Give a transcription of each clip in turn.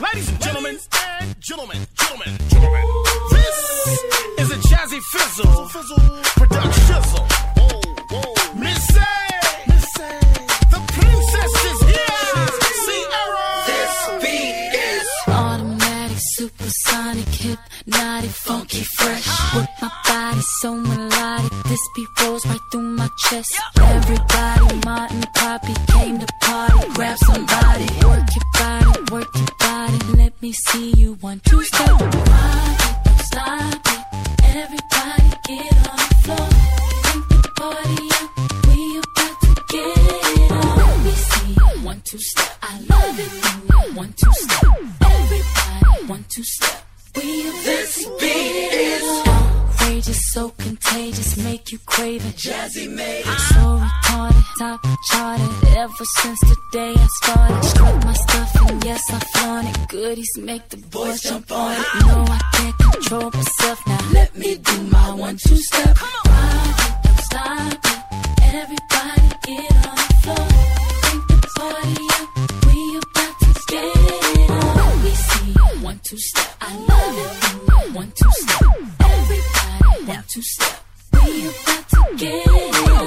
Ladies and gentlemen, this is a Jazzy Fizzle production. Missy, the princess is here. Sierra. This beat is automatic, supersonic, hypnotic, funky, fresh. With my body so melodic, this beat rolls right through my chest. Everybody, Martin Poppy came to party. Grab somebody, work your body, work your body. Let me see you 1, 2, step. Rock it, don't stop it. Everybody get on the floor. Crank the party up, we about to get it on. Let me see you 1, 2, step. I love it when you 1, 2, step. Everybody 1, 2, step. this beat is outrageous, so contagious, make you crave it. Jazzy made it. So retarded, top charted. Ever since the day I started, struck my stuff and yes I flaunt it. Goodies make the boys jump on it. No, I can't control myself now. Let me do my 1, 2 step. Rock it, don't stop it. Everybody get on the floor. Crank the party up, we about to get it on. Let me see you 1, 2 step. I love it when you 1, 2 step. Everybody 1, 2 step. We about to get it on.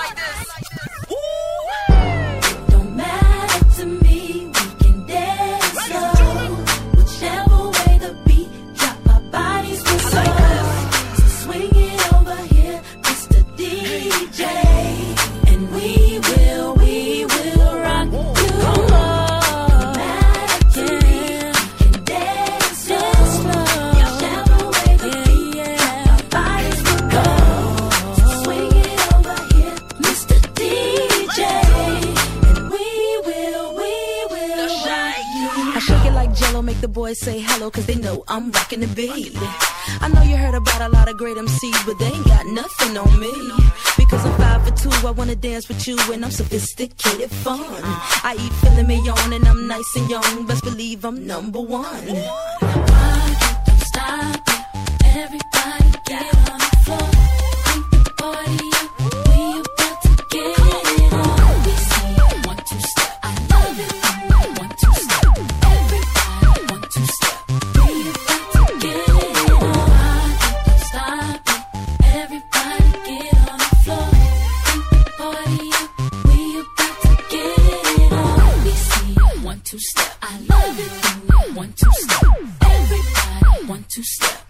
Don't matter to me, we can dance slow. Whichever way the beat drop, our bodies will slow. So swing it over here, Mr. DJ, and we will rock you. Don't matter to me, we can dance slow. Whichever way the beat drop, our bodies will go. So swing it over here, Mr. DJ, and we will rock you. I shake it like Jello, make the boys say hello, cause they know I'm rocking the beat. I know you heard about a lot of great MCs, but they ain't got nothing on me. Because I'm 5 for 2, I wanna dance with you, and I'm sophisticated fun. I eat filet mignon, and I'm nice and young, best believe I'm number 1. Rock it, don't stop it. Everybody get on the floor. Crank the party up, we about to get it on. Let me see you 1, 2 step. I love it when you 1, 2 step. Everybody 1, 2 step. We about to get it on. Rock it, don't stop it. Everybody get on the floor. Crank the party up, we about to get it on. Let me see you 1, 2 step. I love it when you 1, 2 step. Everybody 1, 2 step.